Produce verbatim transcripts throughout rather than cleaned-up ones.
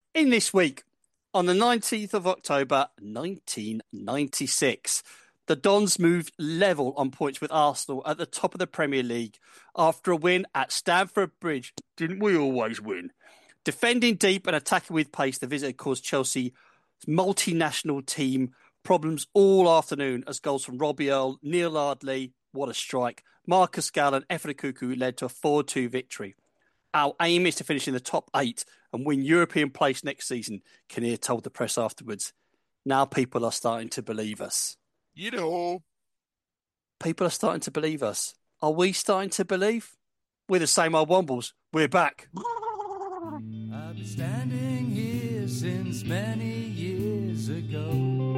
In this week, on the nineteenth of October, nineteen ninety-six, the Dons moved level on points with Arsenal at the top of the Premier League after a win at Stamford Bridge. Didn't we always win? Defending deep and attacking with pace, the visit caused Chelsea's multinational team problems all afternoon as goals from Robbie Earle, Neil Ardley, what a strike, Marcus Gall and Efra Kuku led to a four two victory. Our aim is to finish in the top eight and win European place next season, Kinnear told the press afterwards. Now people are starting to believe us. You know, People are starting to believe us. Are we starting to believe? We're the same old Wombles. We're back. I've been standing here since many years ago.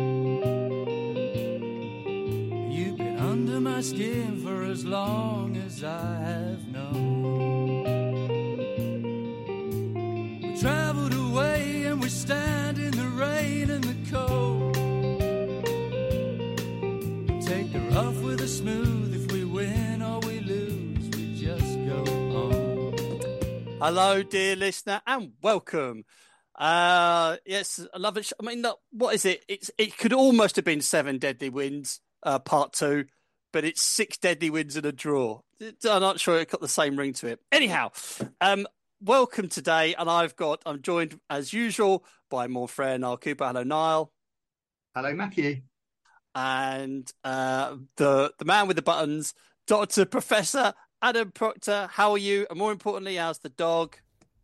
You've been under my skin for as long as I have known. We traveled away and we stand in the rain and the cold. Take the rough with the smooth. If we win or we lose, we just go on. Hello, dear listener, and welcome. Uh, yes, I love it. I mean, look, what is it? It's it could almost have been seven deadly wins, uh, part two, but it's six deadly wins and a draw. I'm not sure it got the same ring to it. Anyhow, um, welcome today, and I've got I'm joined as usual by my friend Niall Cooper. Hello, Niall. Hello, Matthew. And uh, the the man with the buttons, Doctor Professor Adam Proctor. How are you? And more importantly, how's the dog?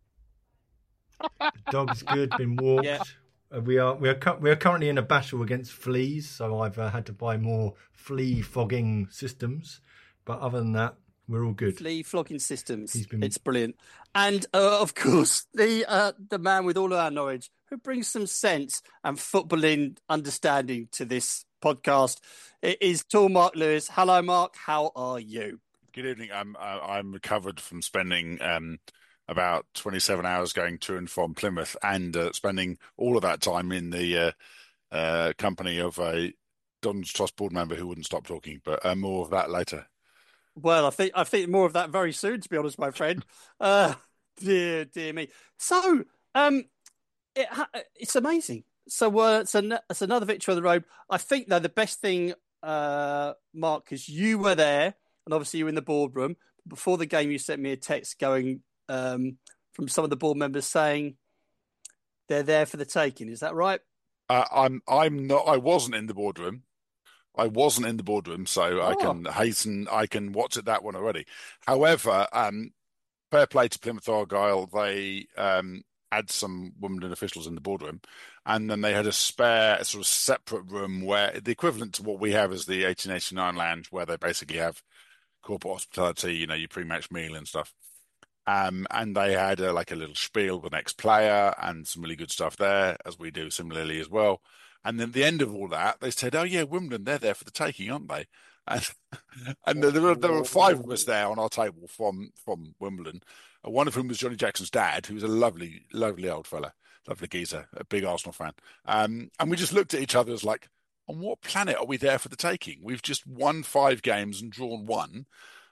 The dog's good. Been walked. Yeah. Uh, we are we are cu- we are currently in a battle against fleas, so I've uh, had to buy more flea fogging systems. But other than that, we're all good. Flea flogging systems. He's been- It's brilliant. And uh, of course, the uh, the man with all of our knowledge, who brings some sense and footballing understanding to this podcast, it is tall Mark Lewis. Hello, Mark. How are you? good evening. I'm uh, I'm recovered from spending um, about twenty-seven hours going to and from Plymouth, and uh, spending all of that time in the uh, uh, company of a Don's Trust board member who wouldn't stop talking. But uh, more of that later. Well, I think I think more of that very soon, to be honest, my friend. Uh, dear, dear me. So, um, it ha- it's amazing. So, uh, it's, an- it's another victory on the road. I think, though, the best thing, uh, Mark, because you were there, and obviously you were in the boardroom. Before the game, you sent me a text going um, from some of the board members saying they're there for the taking. Is that right? Uh, I'm I'm not. I wasn't in the boardroom. I wasn't in the boardroom, so I Oh. can hasten. I can watch it that one already. However, um, fair play to Plymouth Argyle. They um, had some Wimbledon officials in the boardroom, and then they had a spare sort of separate room where the equivalent to what we have is the eighteen eighty-nine lounge, where they basically have corporate hospitality, you know, your pre-match meal and stuff. Um, and they had a, like a little spiel with the next player and some really good stuff there, as we do similarly as well. And then at the end of all that, they said, "Oh yeah, Wimbledon, they're there for the taking, aren't they?" And, and there were there were five of us there on our table from from Wimbledon. Uh, One of whom was Johnny Jackson's dad, who was a lovely, lovely old fella, lovely geezer, a big Arsenal fan. Um, and we just looked at each other as like, on what planet are we there for the taking? We've just won five games and drawn one,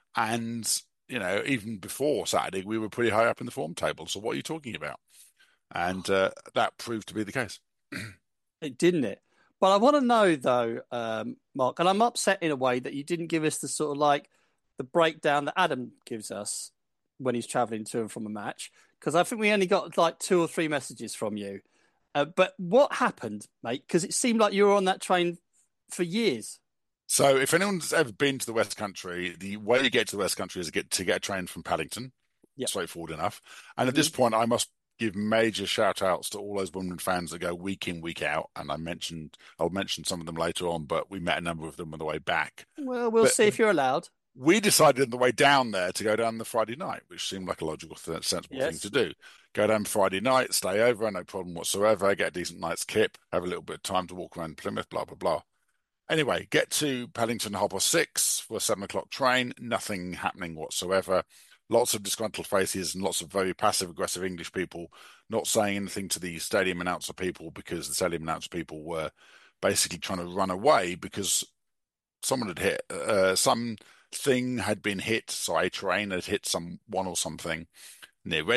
and you know, even before Saturday, we were pretty high up in the form table. So what are you talking about? And uh, that proved to be the case. It didn't it? But I want to know though, um, Mark, and I'm upset in a way that you didn't give us the sort of like the breakdown that Adam gives us when he's travelling to and from a match, because I think we only got like two or three messages from you. Uh, but what happened, mate? Because it seemed like you were on that train for years. So if anyone's ever been to the West Country, the way you get to the West Country is to get to get a train from Paddington. Yep. Straightforward enough. And at this point, I must give major shout outs to all those Wimbledon fans that go week in, week out. And I mentioned, I'll mention some of them later on, but we met a number of them on the way back. Well, we'll But- see if you're allowed. We decided on the way down there to go down the Friday night, which seemed like a logical, th- sensible Yes. thing to do. Go down Friday night, stay over, no problem whatsoever, get a decent night's kip, have a little bit of time to walk around Plymouth, blah, blah, blah. Anyway, get to Paddington half past six for a seven o'clock train, nothing happening whatsoever. Lots of disgruntled faces and lots of very passive aggressive English people not saying anything to the stadium announcer people, because the stadium announcer people were basically trying to run away because someone had hit, uh, some thing had been hit, so a train had hit someone or something near Reading,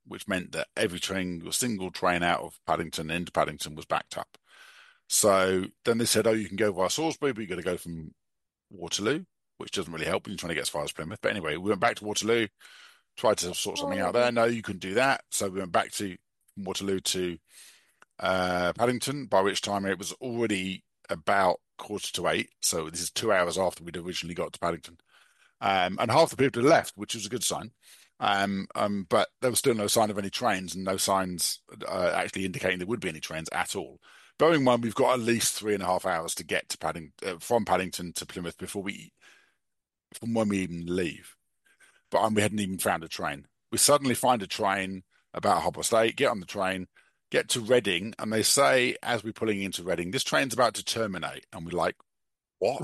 which meant that every train, a single train out of Paddington into Paddington was backed up. So then they said, oh, you can go via Salisbury, but you've got to go from Waterloo, which doesn't really help when you're trying to get as far as Plymouth. But anyway, we went back to Waterloo, tried to sort something out there. No, you couldn't do that. So we went back to Waterloo to uh, Paddington, by which time it was already about quarter to eight. So this is two hours after we'd originally got to Paddington. Um, and half the people had left, which was a good sign. Um, um, but there was still no sign of any trains and no signs uh, actually indicating there would be any trains at all. Bearing in mind, we've got at least three and a half hours to get to Paddington, uh, from Paddington to Plymouth before we, from when we even leave. But um, we hadn't even found a train. We suddenly find a train about half past eight, get on the train, get to Reading, and they say, as we're pulling into Reading, this train's about to terminate. And we're like, what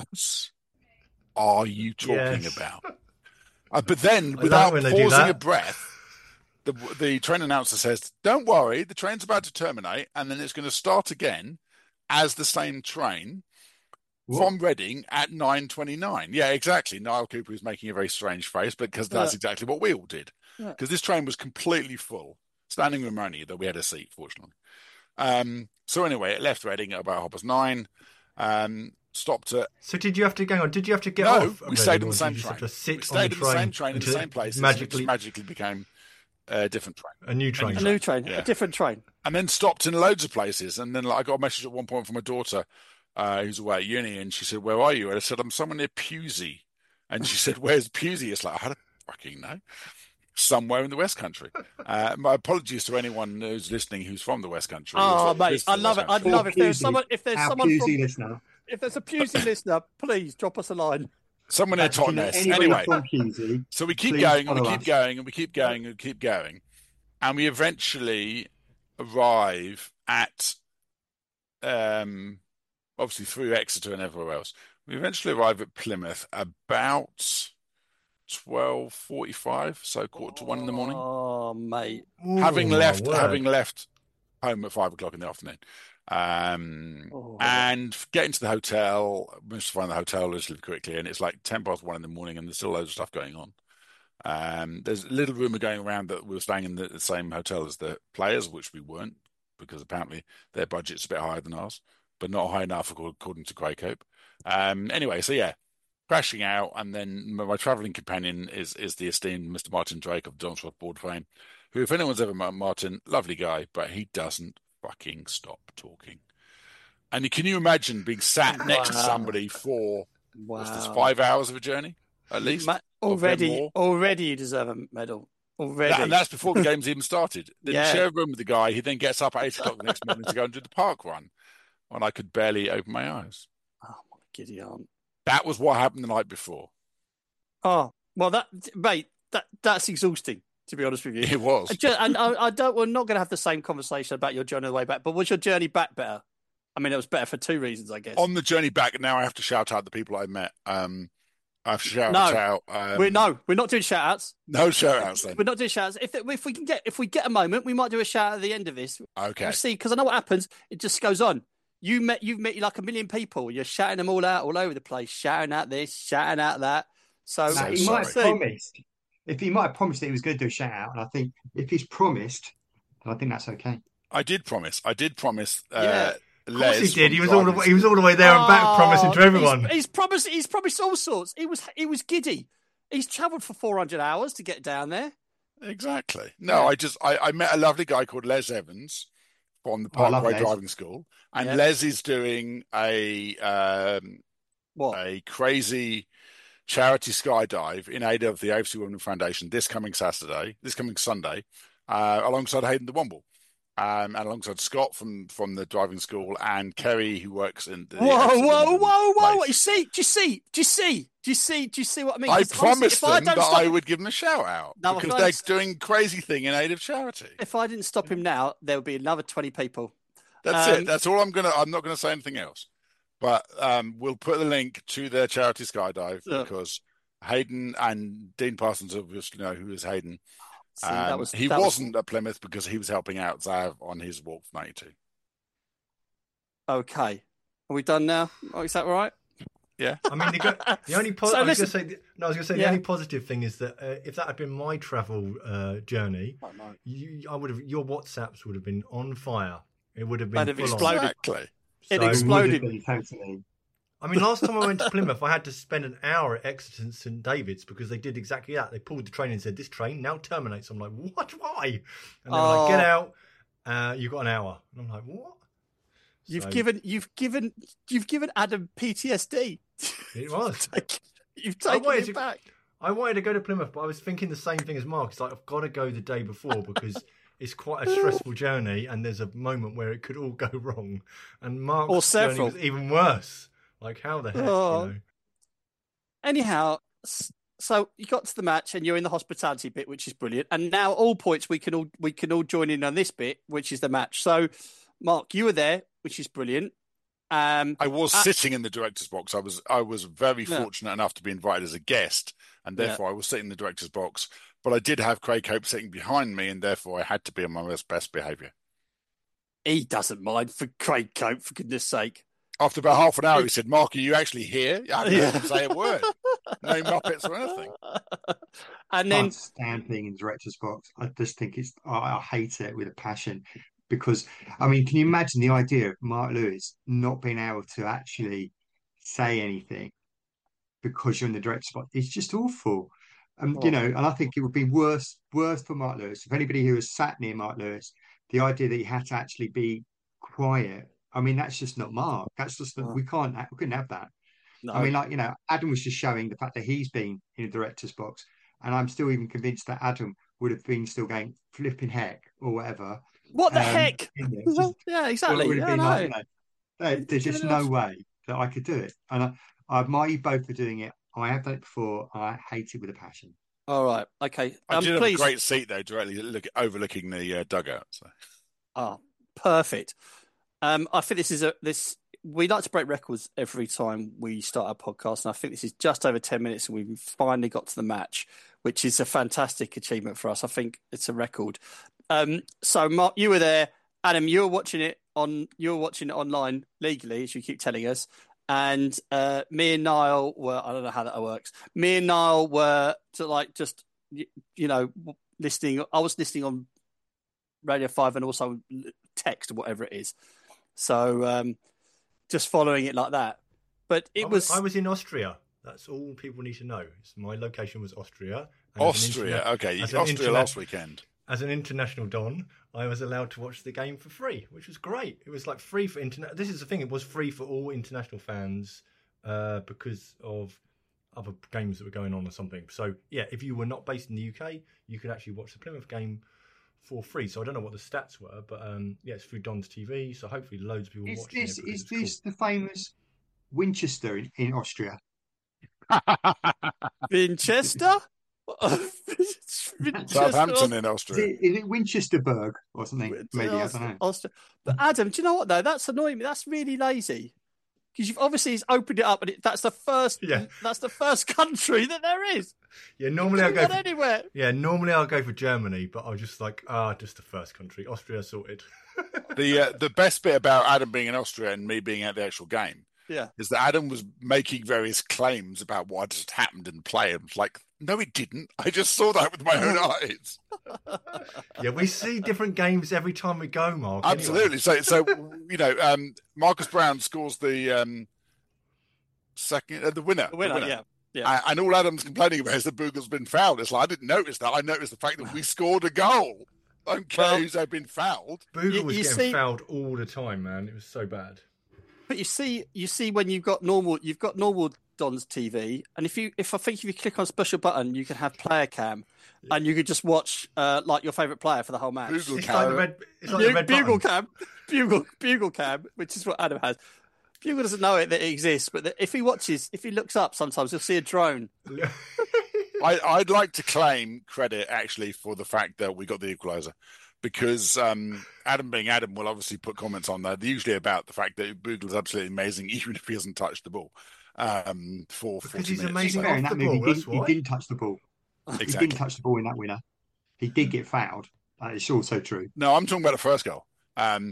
are you talking Yes. about? Uh, but then, I without like when they do pausing that. a breath, the the train announcer says, don't worry, the train's about to terminate, and then it's going to start again as the same train What? from Reading at nine twenty-nine. Yeah, exactly. Niall Cooper is making a very strange face, but because that's Yeah. exactly what we all did. Yeah. Because this train was completely full. Standing room only, though we had a seat, fortunately. Um, so anyway, it left Reading at about half past nine. Um, stopped at So did you have to go on? Did you have to get no, off? we Reading, stayed or on the did same you just train. have to sit We stayed on in the same train in the until same place. Magically, It just magically became a different train. a new train. A new train, Yeah. a different train. And then stopped in loads of places. And then like, I got a message at one point from my daughter, uh, who's away at uni, and she said, where are you? And I said, I'm somewhere near Pewsey. And she said, where's Pewsey? It's like, I don't fucking know. Somewhere in the West Country. Uh, my apologies to anyone who's listening who's from the West Country. Oh, who's mate, visited I the love West it. I'd Country. love if there's Pewsey. someone, if there's Our someone from, Pewsey listener. if there's a Pewsey listener, please drop us a line. Someone near If you know Totnes. anybody Anyway, from Pewsey, so we keep please going and we follow keep us. going and we keep going and we keep going. And we eventually arrive at, um, obviously through Exeter and everywhere else. We eventually arrive at Plymouth about twelve forty-five, so quarter to one in the morning. Oh, mate. Ooh, having my left, word. having left home at five o'clock in the afternoon, um, Oh. and getting to the hotel, managed to find the hotel relatively quickly, and it's like ten past one in the morning, and there's still loads of stuff going on. Um, there's a little rumor going around that we were staying in the, the same hotel as the players, which we weren't, because apparently their budget's a bit higher than ours, but not high enough according to Greycoat. Um, anyway, so yeah, crashing out, and then my, my travelling companion is is the esteemed Mister Martin Drake of Donsworth Board fame, who, if anyone's ever met Martin, lovely guy, but he doesn't fucking stop talking. And can you imagine being sat next to Wow. somebody for Wow. what's this, five hours of a journey at least? Ma- Or a bit already, more? already you deserve a medal. Already. That- and that's before the game's even started. Then Yeah. you share a room with the guy. He then gets up at eight o'clock the next morning to go and do the park run, and I could barely open my eyes. Oh, my giddy aunt. That was what happened the night before. Oh, well, that, mate, that that's exhausting, to be honest with you. It was. I ju- And I, I don't. We're not going to have the same conversation about your journey on the way back. But was your journey back better? I mean, it was better for two reasons, I guess. On the journey back, now I have to shout out the people I met. Um, I have to shout No. out. Um, we're no, we're not doing shout outs. no shout outs then. We're not doing shout outs. If if we can get if we get a moment, we might do a shout out at the end of this. Okay. We'll see, because I know what happens. It just goes on. You met you've met like a million people. You're shouting them all out all over the place, shouting out this, shouting out that. So, So Now, he sorry. might have promised. If he might have promised that he was going to do a shout out, and I think if he's promised, then I think that's okay. I did promise. I did promise. Uh, Yeah. Of course Les he did. from He was all the Driving way, he was all the way there and back, Oh, promising to everyone. He's, he's promised. He's promised all sorts. He was. He was giddy. He's travelled for four hundred hours to get down there. Exactly. No, Yeah. I just I, I met a lovely guy called Les Evans from the Oh, I love Parkway Les. Driving School, and Yeah. Les is doing a um, What? a crazy charity skydive in aid of the A F C Women Foundation this coming Saturday, this coming Sunday, uh, alongside Hayden de Womble. Um, and alongside Scott from, from the driving school and Kerry, who works in the Whoa, A F C whoa, Women whoa, whoa! place. You see? Do you see? Do you see? Do you see? Do you see what I mean? I 'Cause honestly, promised if I them don't that stop- I would give them a shout out No, because if I they're don't- doing crazy thing in aid of charity. If I didn't stop him now, there would be another twenty people. That's Um, it. That's all I'm gonna. I'm not gonna say anything else. But um, we'll put the link to their charity skydive Yeah. because Hayden and Dean Parsons obviously know who is Hayden. See, that Um, was he that was- wasn't at Plymouth because he was helping out Zav on his walk from ninety-two. Okay. Are we done now? Oh, is that all right? Yeah. I mean, the, go- the only po- So I was listen- going to say, no, I was going to say Yeah. the only positive thing is that uh, if that had been my travel uh, journey, Oh, no. you, I would have your WhatsApps would have been on fire. It would have been I'd have full on. exploded. Exactly. It So- It would exploded. have been totally. I mean, last time I went to Plymouth, I had to spend an hour at Exeter and St David's because they did exactly that. They pulled the train and said, "This train now terminates." I'm like, "What? Why?" And they're like, Oh. "Get out. Uh, you've got an hour." And I'm like, "What?" You've So, given, you've given, you've given Adam P T S D. It was. You've I taken wanted it to- back. I wanted to go to Plymouth, but I was thinking the same thing as Mark. It's like I've got to go the day before because it's quite a stressful journey, and there's a moment where it could all go wrong. And Mark's Or journey several. was even worse. Like, how the heck? Oh. You know? Anyhow, s- so you got to the match and you're in the hospitality bit, which is brilliant. And now all points we can all we can all join in on this bit, which is the match. So, Mark, you were there, which is brilliant. Um, I was Uh, sitting in the director's box. I was I was very Yeah. fortunate enough to be invited as a guest, and Yeah. therefore I was sitting in the director's box. But I did have Craig Hope sitting behind me, and therefore I had to be on my best, best behaviour. he doesn't mind for Craig Cope, for goodness sake. After about half an hour, he said, "Mark, are you actually here?" I didn't Yeah. even say a word. No Muppets or anything. And I then can't stand being in the director's box. I just think it's, I, I hate it with a passion because, I mean, can you imagine the idea of Mark Lewis not being able to actually say anything because you're in the director's box? It's just awful. Um, you Oh. know, and I think it would be worse, worse for Mark Lewis. If anybody who has sat near Mark Lewis, the idea that he had to actually be quiet. I mean, that's just not Mark. That's just, Oh. we can't, we couldn't have that. no, I mean, like, you know, Adam was just showing the fact that he's been in a director's box. And I'm still even convinced that Adam would have been still going flipping heck or whatever. what the um, heck? in there. It's just- Yeah, well, exactly. it would have Yeah, I been know. like, you know, there- there's just Giving it no off. way that I could do it. And I, I admire you both for doing it. I have done it before. I hate it with a passion. All right, okay. I Um, did have please. a great seat though, directly look, overlooking the uh, dugout. So. Oh, perfect. Um, I think this is a this. We like to break records every time we start our podcast, and I think this is just over ten minutes, and we've finally got to the match, which is a fantastic achievement for us. I think it's a record. Um, so, Mark, you were there. Adam, you were watching it on. You were watching it online legally, as you keep telling us. And uh, me and Niall were. I don't know how that works. Me and Niall were to like just you, you know listening. I was listening on Radio Five and also text or whatever it is. So um, just following it like that. But it I was, I was in Austria. That's all people need to know. It's, my location was Austria. And as an Austria, interna- okay. as an Austria interna- last weekend. As an international don, I was allowed to watch the game for free, which was great. It was like free for internet. This is the thing; it was free for all international fans uh, because of other games that were going on or something. So yeah, if you were not based in the U K, you could actually watch the Plymouth game for free. So I don't know what the stats were, but um, yeah, it's through Don's T V. So hopefully, loads of people Is watching this it. because is it's this cool. the famous Winchester in, in Austria? Winchester? Southampton in Is Austria. it, is it Winchesterburg or something? Maybe I don't know. Austria. But Adam, do you know what though? That's annoying me. That's really lazy. Because you've obviously he's opened it up, and it, that's the first. Yeah. That's the first country that there is. Yeah, normally I It's go. not For, anywhere. yeah, normally I'll go for Germany, but I was just like, ah, just the first country. Austria sorted. The uh, the best bit about Adam being in Austria and me being at the actual game Yeah. is that Adam was making various claims about what had just happened in play. And was like, no, it didn't. I just saw that with my own eyes. Yeah, we see different games every time we go, Mark. anyway. Absolutely. So, so you know, um, Marcus Brown scores the um, second, uh, the winner. The winner, yeah. Yeah. Uh, and all Adam's complaining about is that Boogle's been fouled. It's like, I didn't notice that. I noticed the fact that we scored a goal. I don't care Well- who's had been fouled. Boogle You- was you getting see- fouled all the time, man. It was so bad. But you see, you see when you've got normal, you've got normal Don's T V, and if you, if I think if you click on a special button, you can have player cam, and you could just watch uh, like your favourite player for the whole match. Bugle It's cam. like the red. It's like Bu- the red bugle button. cam, bugle, bugle cam, which is what Adam has. Bugle doesn't know it that it exists, but that if he watches, if he looks up, sometimes he'll see a drone. I, I'd like to claim credit actually for the fact that we got the equaliser, because um, Adam being Adam will obviously put comments on that, usually about the fact that Boogle's absolutely amazing, even if he hasn't touched the ball um, for Because forty he's minutes. amazing So- Fair, in off that the move, he, ball, that's didn't, he why. didn't touch the ball. He Exactly. didn't touch the ball in that winner. He did get fouled. That is also true. No, I'm talking about the first goal. Um,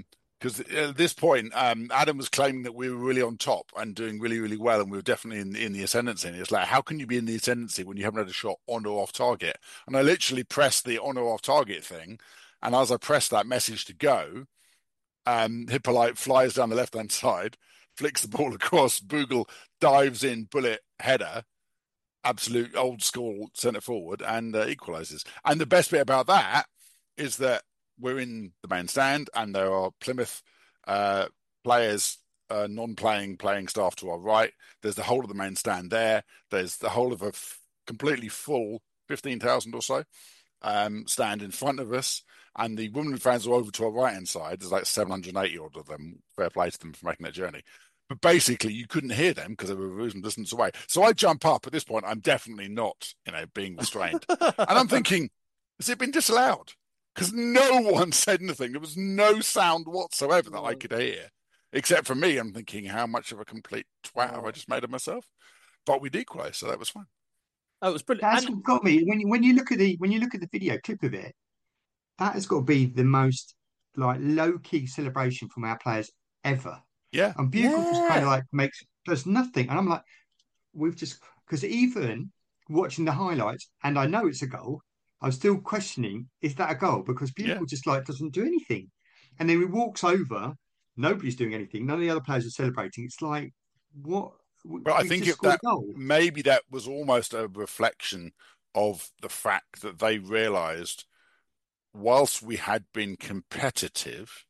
Because at this point, um, Adam was claiming that we were really on top and doing really, really well, and we were definitely in, in the ascendancy. And it's like, how can you be in the ascendancy when you haven't had a shot on or off target? And I literally pressed the on or off target thing, and as I pressed that message to go, um, Hippolyte flies down the left-hand side, flicks the ball across, Bogle dives in, bullet header, absolute old school centre forward, and uh, equalises. And the best bit about that is that we're in the main stand, and there are Plymouth uh, players, uh, non-playing, playing staff to our right. There's the whole of the main stand there. There's the whole of a f- completely full fifteen thousand or so um, stand in front of us. And the Wimbledon fans are over to our right-hand side. There's like seven hundred eighty odd of them. Fair play to them for making that journey. But basically, you couldn't hear them because they were a reasonable distance away. So I jump up. At this point, I'm definitely not, you know, being restrained. And I'm thinking, has it been disallowed? Because no one said anything. There was no sound whatsoever that I could hear, except for me. I'm thinking, how much of a complete twat have I just made of myself? But we'd equalised, so that was fine. Oh, it was brilliant. That's And- what got me. When you, when you look at the when you look at the video clip of it, that has got to be the most like low key celebration from our players ever. Yeah. And Bugle just kind Yeah. of like makes does nothing, and I'm like, we've just because even watching the highlights, and I know it's a goal. I'm still questioning, is that a goal? Because Bugle Yeah. just like doesn't do anything. And then he walks over, nobody's doing anything, none of the other players are celebrating. It's like, what? But I We've think just it, scored that a goal. maybe that was almost a reflection of the fact that they realised, whilst we had been competitive,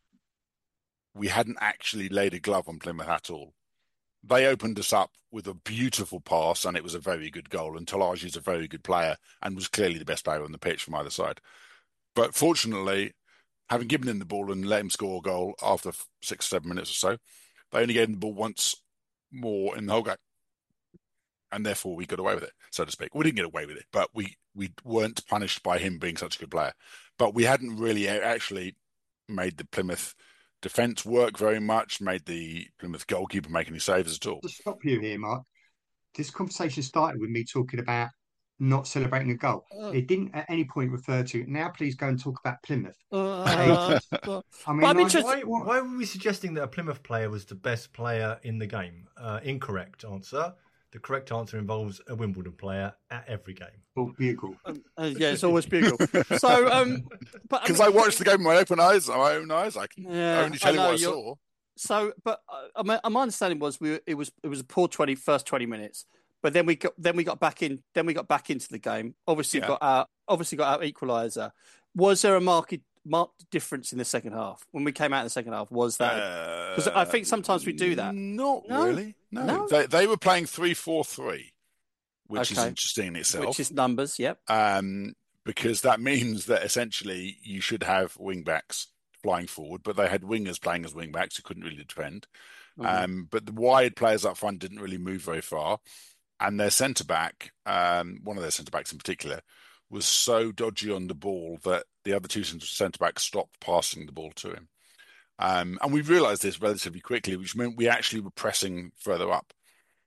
we hadn't actually laid a glove on Plymouth at all. They opened us up with a beautiful pass, and it was a very good goal. And Talagi is a very good player and was clearly the best player on the pitch from either side. But fortunately, having given him the ball and let him score a goal after six, seven minutes or so, they only gave him the ball once more in the whole game. And therefore, we got away with it, so to speak. We didn't get away with it, but we, we weren't punished by him being such a good player. But we hadn't really actually made the Plymouth defence work very much, made the Plymouth goalkeeper make any saves at all. To stop you here, Mark, this conversation started with me talking about not celebrating a goal. Uh. It didn't at any point refer to, now please go and talk about Plymouth. Uh, I mean, But I'm like, interested- Why, what- why were we suggesting that a Plymouth player was the best player in the game? Uh, incorrect answer. The correct answer involves a Wimbledon player at every game. Oh, Bugle. uh, yeah, it's always Bugle. So, um, but Because mean- I watched the game with my open eyes, my own eyes. I can Yeah, only tell I you know, what I you're- saw. So, but uh, my, my understanding was we were, it was it was a poor twenty first twenty minutes, but then we got then we got back in then we got back into the game. Obviously Yeah. got our obviously got our equaliser. Was there a marked marked difference in the second half when we came out in the second half? Was that because I think sometimes we do that. Not No. really. No, No. They, they were playing three four three, which is Okay. interesting in itself. Which is numbers? Yep. um, because that means that essentially you should have wing backs flying forward, but they had wingers playing as wing backs who couldn't really defend. Mhm. Um, but the wide players up front didn't really move very far, and their centre back, um, one of their centre backs in particular, was so dodgy on the ball that the other two centre backs stopped passing the ball to him. Um, and we realised this relatively quickly, which meant we actually were pressing further up.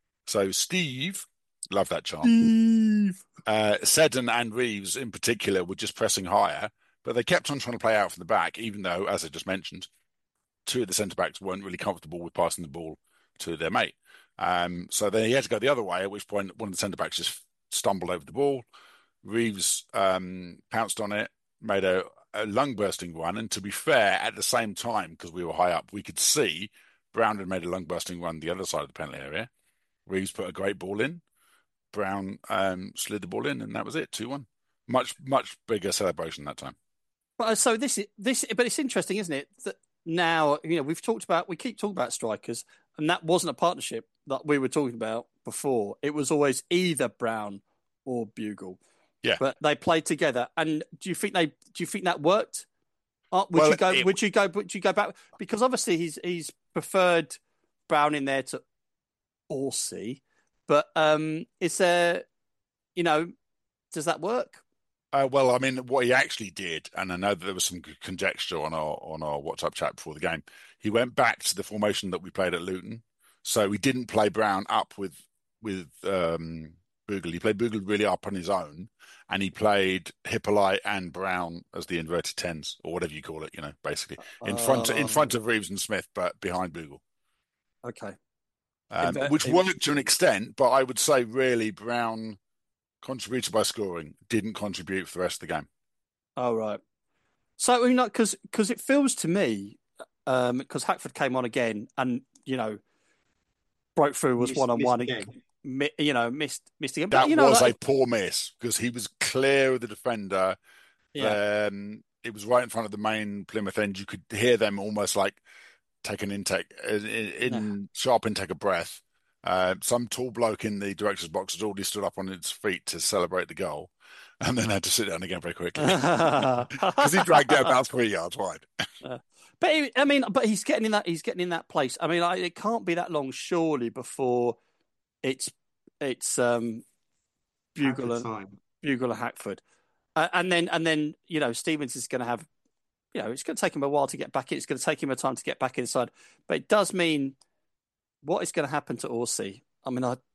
So Steve, love that chant. Steve. Uh, Seddon and Reeves in particular were just pressing higher, but they kept on trying to play out from the back, even though, as I just mentioned, two of the centre backs weren't really comfortable with passing the ball to their mate. Um, so then he had to go the other way, at which point one of the centre backs just stumbled over the ball. Reeves um, pounced on it, made a, a lung bursting run, and to be fair, at the same time, because we were high up, we could see Brown had made a lung bursting run the other side of the penalty area. Reeves put a great ball in. Brown um, slid the ball in, and that was it, two one. Much, much bigger celebration that time. But uh, so this is this, but it's interesting, isn't it? That now you know we've talked about we keep talking about strikers, and that wasn't a partnership that we were talking about before. It was always either Brown or Bugle. Yeah. But they played together, and do you think they? Do you think that worked? Uh, would Well, you go? it- Would you go? Would you go back? Because obviously he's he's preferred Brown in there to Orsi, but um, is there? You know, does that work? Uh, well, I mean, what he actually did, and I know that there was some conjecture on our on our WhatsApp chat before the game. He went back to the formation that we played at Luton, so we didn't play Brown up with with um, Bogle. He played Bogle really up on his own, and he played Hippolyte and Brown as the inverted tens, or whatever you call it, you know, basically. In front in front Um, of Reeves and Smith, but behind Bogle. okay. Um, Inver- which in- worked to an extent, but I would say really Brown contributed by scoring, didn't contribute for the rest of the game. Oh, right. So, I mean, because because it feels to me, um, because Hackford came on again and, you know, broke through, was Missed- one on one, missed again. mi- you know, missed missed again. But, That you know, was like, a poor miss because he was clear of the defender. yeah, Um, it was right in front of the main Plymouth end. You could hear them almost like take an intake, in, in sharp intake of breath. Uh, some tall bloke in the director's box had already stood up on his feet to celebrate the goal, and then had to sit down again very quickly because he dragged it about three yards wide. Uh, but he, I mean, but he's getting in that he's getting in that place. I mean, like, it can't be that long, surely, before it's it's um, Bugle Hackford and time. Bugle and Hackford, uh, and then and then you know Stevens is going to have, you know, it's going to take him a while to get back in. It's going to take him a time to get back inside, but it does mean what is going to happen to Orsi. I mean, I.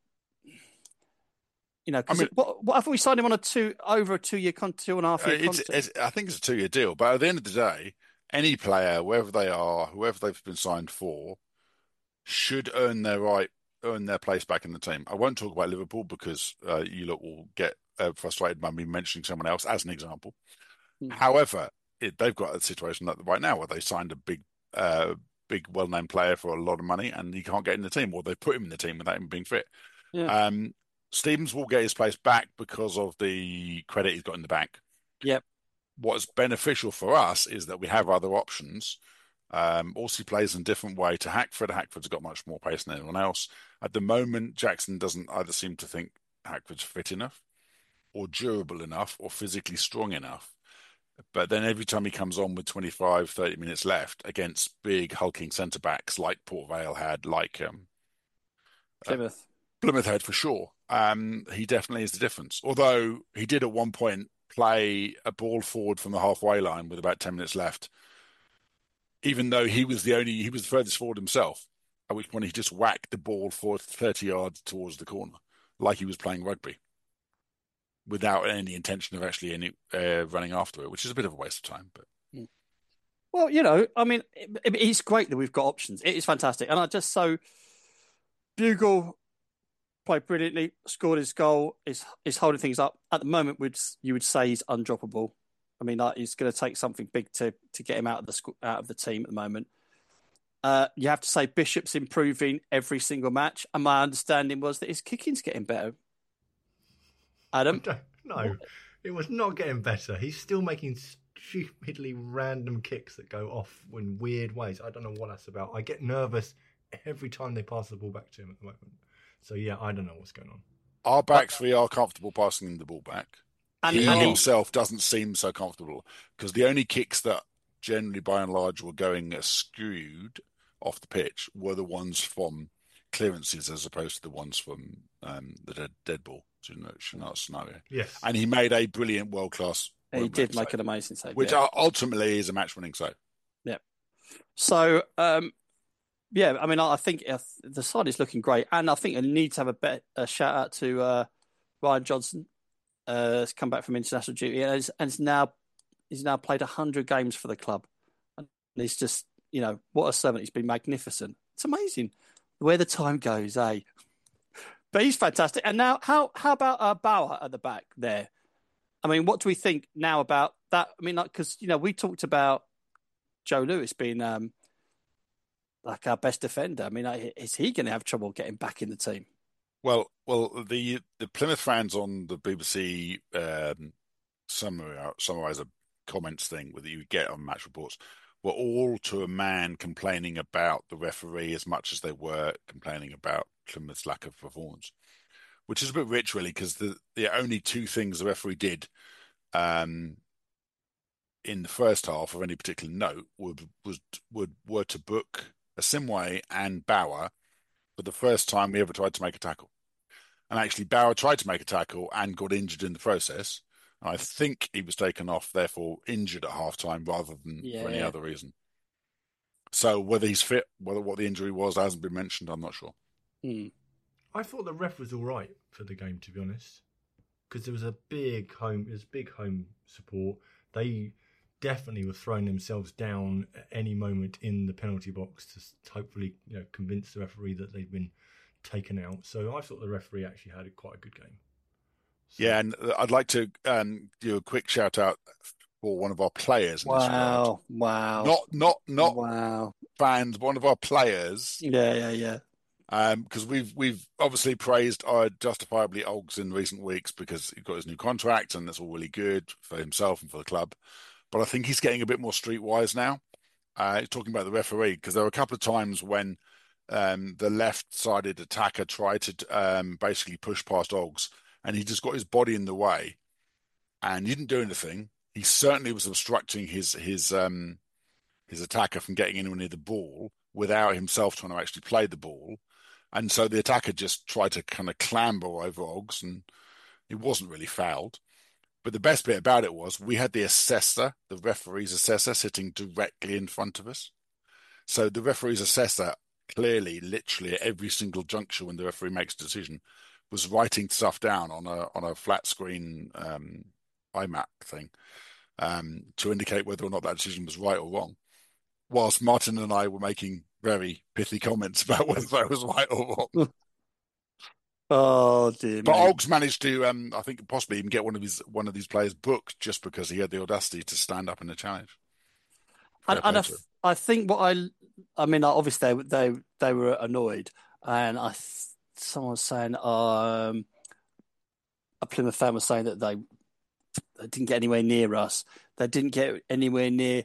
You know, because I mean- what, what have we signed him on a two over a two year con, two and a half Uh, year it's, contract? it's, I think it's a two-year deal, but at the end of the day, any player, wherever they are, whoever they've been signed for, should earn their right, earn their place back in the team. I won't talk about Liverpool because uh, you lot will get uh, frustrated by me mentioning someone else as an example. Hmm. However, it, they've got a situation like right now where they signed a big, uh, big, well-known player for a lot of money, and he can't get in the team, or they put him in the team without him being fit. Yeah. Um, Stevens will get his place back because of the credit he's got in the bank. Yep. What's beneficial for us is that we have other options. Um, Orsi plays in a different way to Hackford. Hackford's got much more pace than anyone else. At the moment, Jackson doesn't either seem to think Hackford's fit enough or durable enough or physically strong enough. But then every time he comes on with twenty-five, thirty minutes left against big hulking centre-backs like Port Vale had, like um, Plymouth. Plymouth had for sure, um, he definitely is the difference. Although he did at one point play a ball forward from the halfway line with about ten minutes left, even though he was the only, he was the furthest forward himself, at which point he just whacked the ball for thirty yards towards the corner, like he was playing rugby, without any intention of actually any uh, running after it, which is a bit of a waste of time. But Well, you know, I mean, it, it- it's great that we've got options. It is fantastic. And I just so Bugle played brilliantly, scored his goal, is is holding things up. At the moment, would you would say he's undroppable. I mean, like, it's going to take something big to to get him out of the squ- out of the team at the moment. Uh, you have to say Bishop's improving every single match, and my understanding was that his kicking's getting better. Adam, No, it was not getting better. He's still making stupidly random kicks that go off in weird ways. I don't know what that's about. I get nervous every time they pass the ball back to him at the moment. So yeah, I don't know what's going on. our back three are comfortable passing the ball back. and, He and he, himself doesn't seem so comfortable because the only kicks that generally, by and large, were going skewed off the pitch were the ones from clearances as opposed to the ones from um, the dead, dead ball scenario. Yes. And he made a brilliant world-class he world did match make save, an amazing save, which yeah. ultimately is a match-winning save. So, um, yeah, I mean, I think uh, the side is looking great, and I think I need to have a, bet, a shout out to uh, Ryan Johnson. Uh, has come back from international duty and has, and has now he's now played a hundred games for the club, and he's just, you know, what a servant. He's been magnificent. It's amazing where the time goes, eh? But he's fantastic. And now, how how about uh, Bauer at the back there? I mean, what do we think now about that? I mean, like, because you know, we talked about Joe Lewis being um, like our best defender. I mean, like, is he going to have trouble getting back in the team? Well, well, the the Plymouth fans on the B B C um, summary summariser comments thing that you get on match reports were all to a man complaining about the referee as much as they were complaining about Plymouth's lack of performance, which is a bit rich, really, because the the only two things the referee did um, in the first half of any particular note would was would were to book Asimwe and Bauer for the first time we ever tried to make a tackle. And actually, Bauer tried to make a tackle and got injured in the process. And I think he was taken off, therefore injured at half-time rather than Yeah. for any other reason. So whether he's fit, whether what the injury was hasn't been mentioned, I'm not sure. Hmm. I thought the ref was all right. for the game, to be honest, because there was a big home, there's big home support. They definitely were throwing themselves down at any moment in the penalty box to hopefully, you know, convince the referee that they'd been taken out. So I thought the referee actually had a quite a good game. So, yeah, and I'd like to um, do a quick shout out for one of our players in this squad. Wow, wow. Not not not wow. fans, one of our players. Yeah, yeah, yeah. Because um, we've we've obviously praised uh, justifiably Oggs in recent weeks because he got his new contract and that's all really good for himself and for the club. But I think he's getting a bit more streetwise now. Uh, talking about the referee, because there were a couple of times when um, the left-sided attacker tried to um, basically push past Oggs, and he just got his body in the way, and he didn't do anything. He certainly was obstructing his his um, his attacker from getting anywhere near the ball without himself trying to actually play the ball. And so the attacker just tried to kind of clamber over Oggs, and he wasn't really fouled. But the best bit about it was we had the assessor, the referee's assessor, sitting directly in front of us. So the referee's assessor clearly, literally at every single juncture when the referee makes a decision, was writing stuff down on a on a flat screen um, iMac thing um, to indicate whether or not that decision was right or wrong. Whilst Martin and I were making very pithy comments about whether that was right or wrong. Oh dear. But mate. Oggs managed to, um, I think, possibly even get one of his one of these players booked just because he had the audacity to stand up in the challenge. And, and I, I think what I, I mean, obviously they they they were annoyed, and I someone was saying, um, a Plymouth fan was saying that they they didn't get anywhere near us. They didn't get anywhere near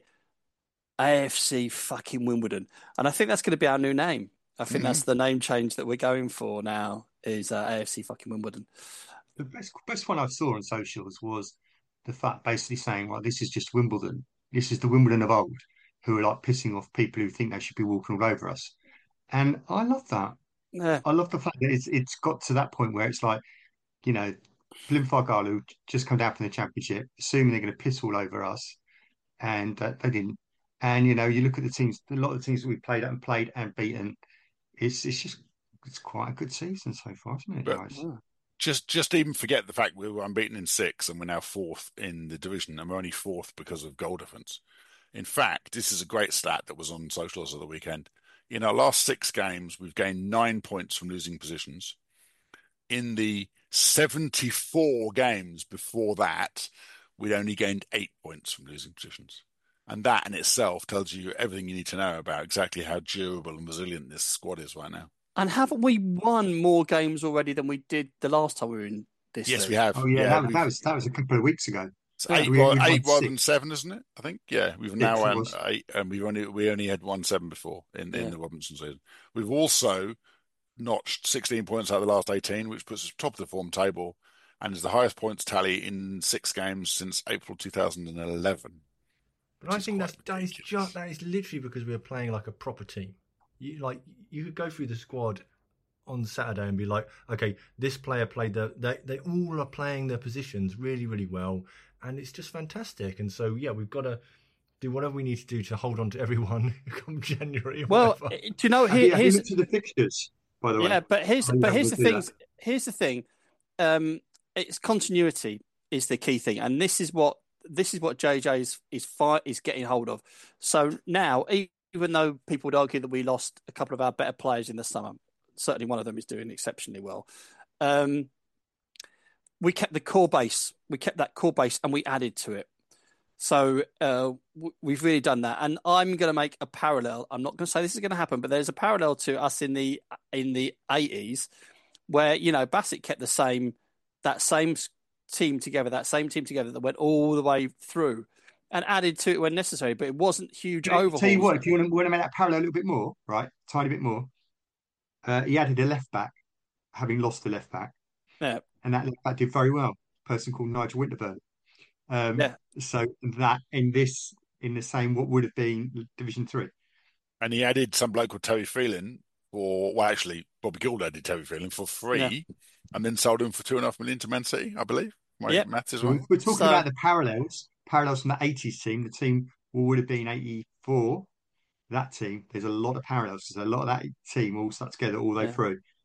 A F C fucking Wimbledon, and I think that's going to be our new name. I think mm-hmm. that's the name change that we're going for now. Is uh, A F C fucking Wimbledon. The best best one I saw on socials was the fact basically saying, well, this is just Wimbledon. This is the Wimbledon of old, who are like pissing off people who think they should be walking all over us. And I love that. Yeah. I love the fact that it's it's got to that point where it's like, you know, Plymouth Argyle, who just come down from the Championship, assuming they're going to piss all over us, and uh, they didn't. And, you know, you look at the teams, a lot of the teams that we played at and played and beaten, it's it's just it's quite a good season so far, isn't it, but, guys? Just just even forget the fact we were unbeaten in six and we're now fourth in the division, and we're only fourth because of goal difference. In fact, this is a great stat that was on socials of the weekend. In our last six games, we've gained nine points from losing positions. In the seventy-four games before that, we'd only gained eight points from losing positions. And that in itself tells you everything you need to know about exactly how durable and resilient this squad is right now. And haven't we won more games already than we did the last time we were in this Yes, league? we have. Oh, yeah, yeah that, that, was, that was a couple of weeks ago. It's eight, we, rather, we eight rather six. than seven, isn't it? I think. Yeah, we've six now won eight, and we've only we only had one seven before in, yeah. in the Robinson season. We've also notched sixteen points out of the last eighteen, which puts us top of the form table, and is the highest points tally in six games since April two thousand eleven. But I think that's that is just that is literally because we are playing like a proper team. You like you could go through the squad on Saturday and be like, okay, this player played the they they all are playing their positions really, really well, and it's just fantastic. And so yeah, we've got to do whatever we need to do to hold on to everyone come January. Or well, whatever. do you know here, yeah, here's to the fixtures, by the way. Yeah, but here's but here's the thing. That. Here's the thing. Um, it's continuity is the key thing, and this is what this is what J J is is fight is getting hold of. So now, even though people would argue that we lost a couple of our better players in the summer, certainly one of them is doing exceptionally well. Um, we kept the core base. We kept that core base, and we added to it. So uh, w- we've really done that, and I'm going to make a parallel. I'm not going to say this is going to happen, but there's a parallel to us in the in the eighties, where you know Bassett kept the same that same team together, that same team together that went all the way through, and added to it when necessary. But it wasn't huge overhauls. Tell you what, if you want to, want to make that parallel a little bit more, right, tiny bit more, uh, he added a left back, having lost the left back, yeah, and that left back did very well. A person called Nigel Winterburn. Um, yeah. So that in this, in the same, what would have been Division Three, and he added some bloke called Terry Phelan for well, actually Bobby Gould added Terry Phelan for free, yeah. and then sold him for two and a half million to Man City, I believe. My yep. maths is right. We're talking so, about the parallels, parallels from the eighties team. The team would have been eighty-four. That team, there's a lot of parallels. There's a lot of that team all stuck together all the way yeah. through.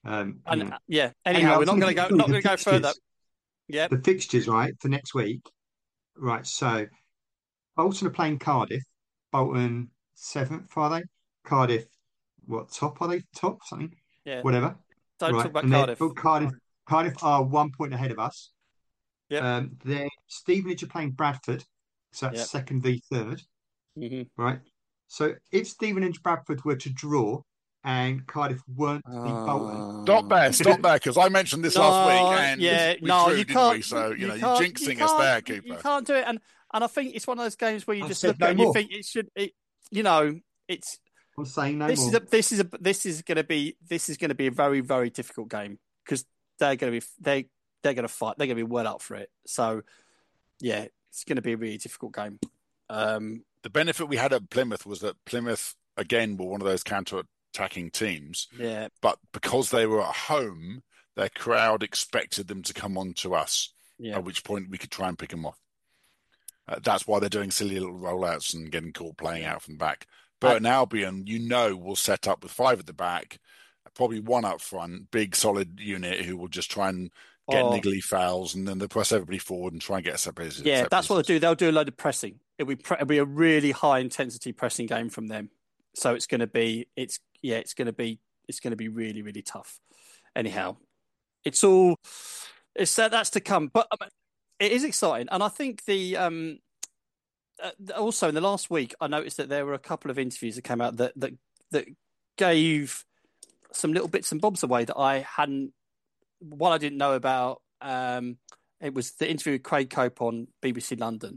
Um, And yeah. yeah. Anyway, Anyhow, I we're was not going looking to go. through Not the going to go further. fixtures. Yeah. The fixtures, right, for next week. Right, so Bolton are playing Cardiff. Bolton seventh, are they? Cardiff, what, top? Are they top? Something? Yeah. Whatever. Don't talk Right. about And they're oh, Cardiff. Cardiff, Cardiff are one point ahead of us. Yep. Um, then Stevenage are playing Bradford. So that's Yep. second v third. Mm-hmm. Right. So if Stevenage Bradford were to draw and Cardiff weren't to beat Bolton, Stop Uh, there, stop there, because I mentioned this last week no, and yeah, we no, drew, you didn't we? can't, So, you you know, you're can't, you jinxing us can't, there, you, you Cooper. can't do it. And and I think it's one of those games where you I just said look no at it and you more. think it should, it, you know, it's I'm saying no this more. is a this is a this is going to be this is going to be a very very difficult game because they're going to be they they're going to fight. They're going to be well up for it. So yeah, it's going to be a really difficult game. Um, The benefit we had at Plymouth was that Plymouth, again, were one of those counter-attacking teams. yeah, But because they were at home, their crowd expected them to come on to us, yeah, at which point we could try and pick them off. Uh, that's why they're doing silly little rollouts and getting caught playing yeah. out from the back. Burton Albion, you know, will set up with five at the back, probably one up front, big solid unit who will just try and get Oh, niggly fouls, and then they press everybody forward and try and get a set pieces. yeah, set that's what pieces. they'll do. They'll do a load of pressing. It'll be pre- it'll be a really high intensity pressing game from them. So it's going to be it's yeah it's going to be it's going to be really really tough. Anyhow, it's all it's that that's to come, but um, it is exciting, and I think the um uh, also in the last week I noticed that there were a couple of interviews that came out that that that gave some little bits and bobs away that I hadn't one I didn't know about. Um, it was the interview with Craig Cope on B B C London.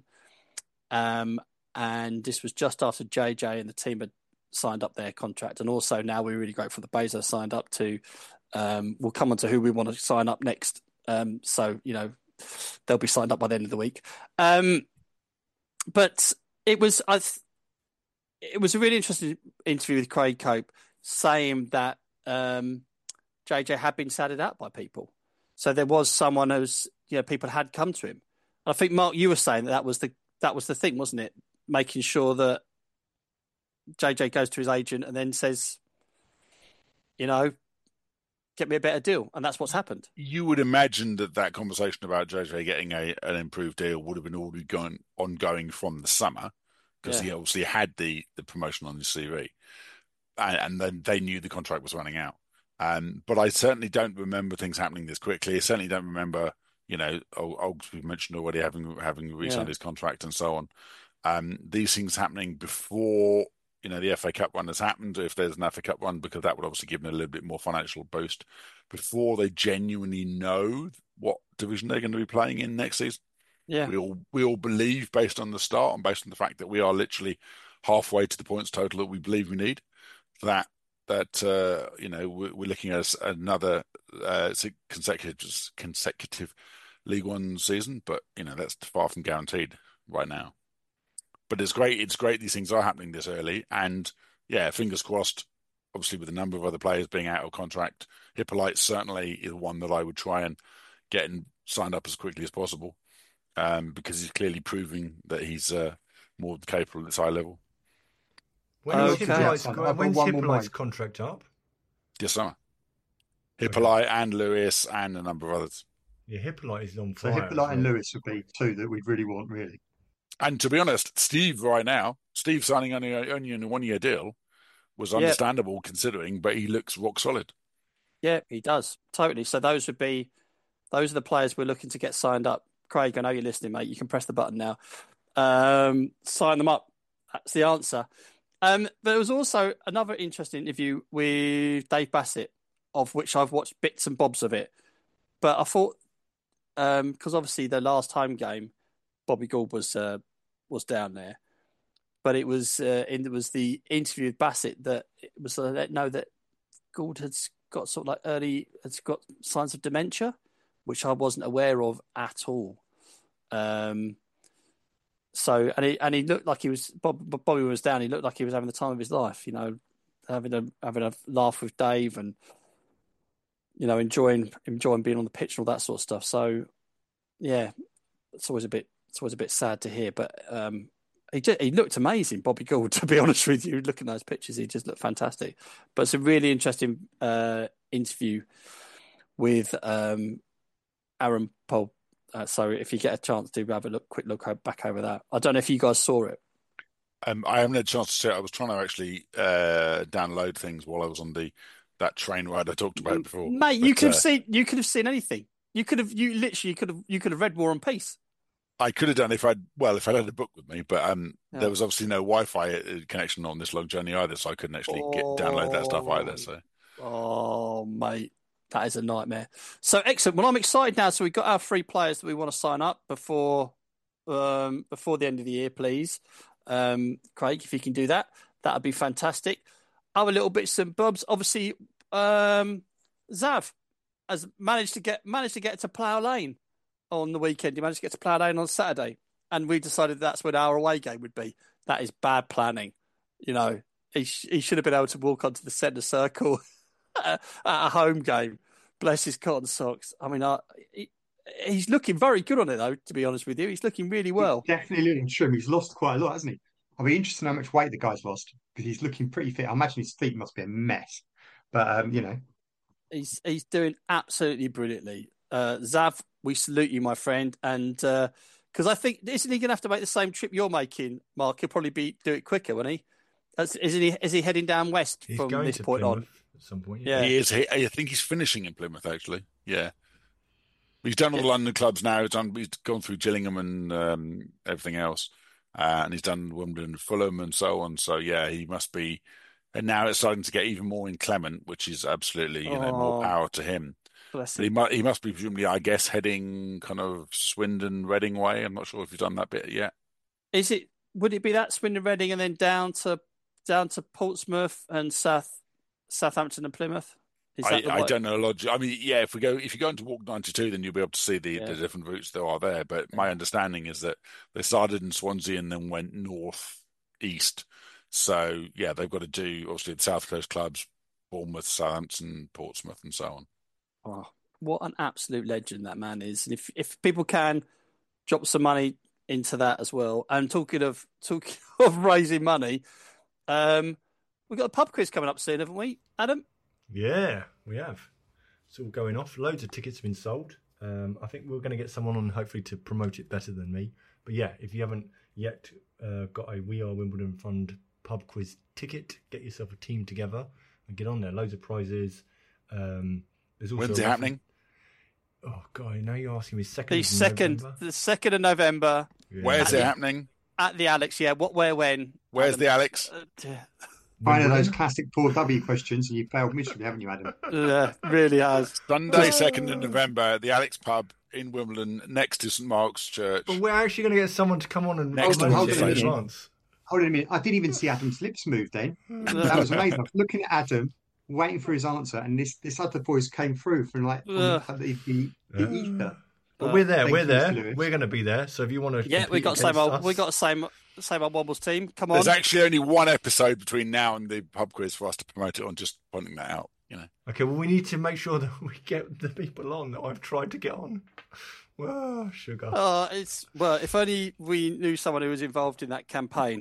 Um, and this was just after J J and the team had signed up their contract. And also now we're really grateful that Bezos signed up to, um, we'll come on to who we want to sign up next. Um, so, you know, they'll be signed up by the end of the week. Um, but it was, I th- it was a really interesting interview with Craig Cope saying that, um, J J had been satted out by people. So there was someone who's, you know, people had come to him. I think, Mark, you were saying that that was the, that was the thing, wasn't it? Making sure that J J goes to his agent and then says, you know, get me a better deal. And that's what's happened. You would imagine that that conversation about J J getting a an improved deal would have been already going ongoing from the summer, because Yeah. he obviously had the the promotion on his C V, and, and then they knew the contract was running out. Um, but I certainly don't remember things happening this quickly. I certainly don't remember, you know, Oggs we've mentioned already having having re-signed Yeah. his contract and so on. Um, these things happening before, you know, the F A Cup run has happened, if there's an F A Cup run, because that would obviously give them a little bit more financial boost before they genuinely know what division they're going to be playing in next season. Yeah. We all we all believe, based on the start and based on the fact that we are literally halfway to the points total that we believe we need, that that uh, you know we're, we're looking at another uh, consecutive consecutive League One season, but you know that's far from guaranteed right now. But it's great. It's great these things are happening this early, and yeah, fingers crossed. Obviously, with a number of other players being out of contract, Hippolyte certainly is one that I would try and get and signed up as quickly as possible, um, because he's clearly proving that he's uh, more capable at this high level. When is Okay. Hippolyte's, I've got when's one more Hippolyte's mind. contract up? This summer, Hippolyte and Lewis and a number of others. Yeah, Hippolyte is on So fire. Hippolyte as and well. Lewis would be two that we'd really want, really. And to be honest, Steve right now, Steve signing only only a one year deal was Yeah. understandable considering, but he looks rock solid. Yeah, he does. Totally. So those would be, those are the players we're looking to get signed up. Craig, I know you're listening, mate. You can press the button now. Um, sign them up. That's the answer. Um, there was also another interesting interview with Dave Bassett, of which I've watched bits and bobs of it. But I thought, um, because obviously the last home game, Bobby Gould was uh, was down there, but it was uh, in, it was the interview with Bassett that it was uh, let know that Gould has got sort of like early has got signs of dementia, which I wasn't aware of at all. Um, so and he and he looked like he was Bob, Bobby was down. He looked like he was having the time of his life, you know, having a having a laugh with Dave and you know enjoying enjoying being on the pitch and all that sort of stuff. So yeah, it's always a bit it's always a bit sad to hear, but um, he just, he looked amazing, Bobby Gould. To be honest with you, looking at those pictures, he just looked fantastic. But it's a really interesting uh, interview with um, Aaron Paul. Uh, so if you get a chance to have a look, quick look back over that. I don't know if you guys saw it. Um, I haven't had a chance to see it. I was trying to actually uh, download things while I was on the that train ride I talked about before. Mate, you But, could have uh, seen you could have seen anything. You could have you literally could have you could have read War and Peace. I could have done if I'd well if I'd had a book with me, but um, Yeah. there was obviously no Wi-Fi uh, connection on this long journey either, so I couldn't actually get download that stuff either. So Oh, mate, that is a nightmare. So excellent. Well, I'm excited now. So we've got our three players that we want to sign up before um, before the end of the year, please. Um, Craig, if you can do that, that would be fantastic. Other little bits and bobs. Obviously, um, Zav has managed to get managed to get to Plough Lane on the weekend. He managed to get to Plough Lane on Saturday, and we decided that's when our away game would be. That is bad planning. You know, he sh- he should have been able to walk onto the centre circle at a home game. Bless his cotton socks. I mean, I, he, he's looking very good on it, though, to be honest with you. He's looking really well. He's definitely looking trim. He's lost quite a lot, hasn't he? I'll be interested in how much weight the guy's lost because he's looking pretty fit. I imagine his feet must be a mess, but um, you know, He's he's doing absolutely brilliantly. Uh, Zav, we salute you, my friend. And because uh, I think, isn't he going to have to make the same trip you're making, Mark? He'll probably be do it quicker, won't he? That's, isn't he? Is he heading down west He's from going this to point Plymouth on? at some point. Yeah. he is. He, I think he's finishing in Plymouth actually. Yeah, he's done all Yeah. the London clubs now. He's done. He's gone through Gillingham and um, everything else, uh, and he's done Wimbledon, and Fulham, and so on. So yeah, he must be. And now it's starting to get even more inclement, which is absolutely, you know, more Oh, power to him. bless But he him. must, he must be presumably, I guess, heading kind of Swindon, Reading way. I'm not sure if you've done that bit yet. Is it? Would it be that Swindon, Reading, and then down to down to Portsmouth and South Southampton and Plymouth? Is I, that the I right? don't know a lot. I mean, yeah, if we go, if you go into Walk ninety-two, then you'll be able to see the, Yeah. the different routes there are there. But my understanding is that they started in Swansea and then went north east. So yeah, they've got to do obviously the South Coast clubs, Bournemouth, Southampton, Portsmouth, and so on. Oh, what an absolute legend that man is! And if if people can drop some money into that as well. And talking of talking of raising money, um, we've got a pub quiz coming up soon, haven't we, Adam? Yeah, we have. It's all going off. Loads of tickets have been sold. Um, I think we're going to get someone on, hopefully, to promote it better than me. But yeah, if you haven't yet uh, got a We Are Wimbledon Fund pub quiz ticket, get yourself a team together and get on there. Loads of prizes. Um, there's also When's it a- happening? Oh god, now you're asking me second. The of second, November? the second of November Yeah. Where's Yeah. it happening? at the Alex. Yeah, what, where, when? Where's Adam? the Alex? Uh, yeah. One of those Wimbledon? classic four W questions, and you failed miserably, haven't you, Adam? Yeah, really has. Sunday, second of November, at the Alex Pub in Wimbledon, next to St Mark's Church. But we're actually going to get someone to come on and Next promote hold it on a in minute. advance. Hold on a minute. I didn't even see Adam's lips move then. That was amazing. I was looking at Adam, waiting for his answer, and this, this other voice came through from like from Ugh. the, the, the ether. But we're there. Thank We're you, there. Mister Lewis. We're going to be there. So if you want to, Yeah, we got the same old, we got the same same old Wobbles team. Come on. There's actually only one episode between now and the pub quiz for us to promote it on, just pointing that out, you know. Okay, well, we need to make sure that we get the people on that I've tried to get on. Well, sugar. Oh, it's well. If only we knew someone who was involved in that campaign.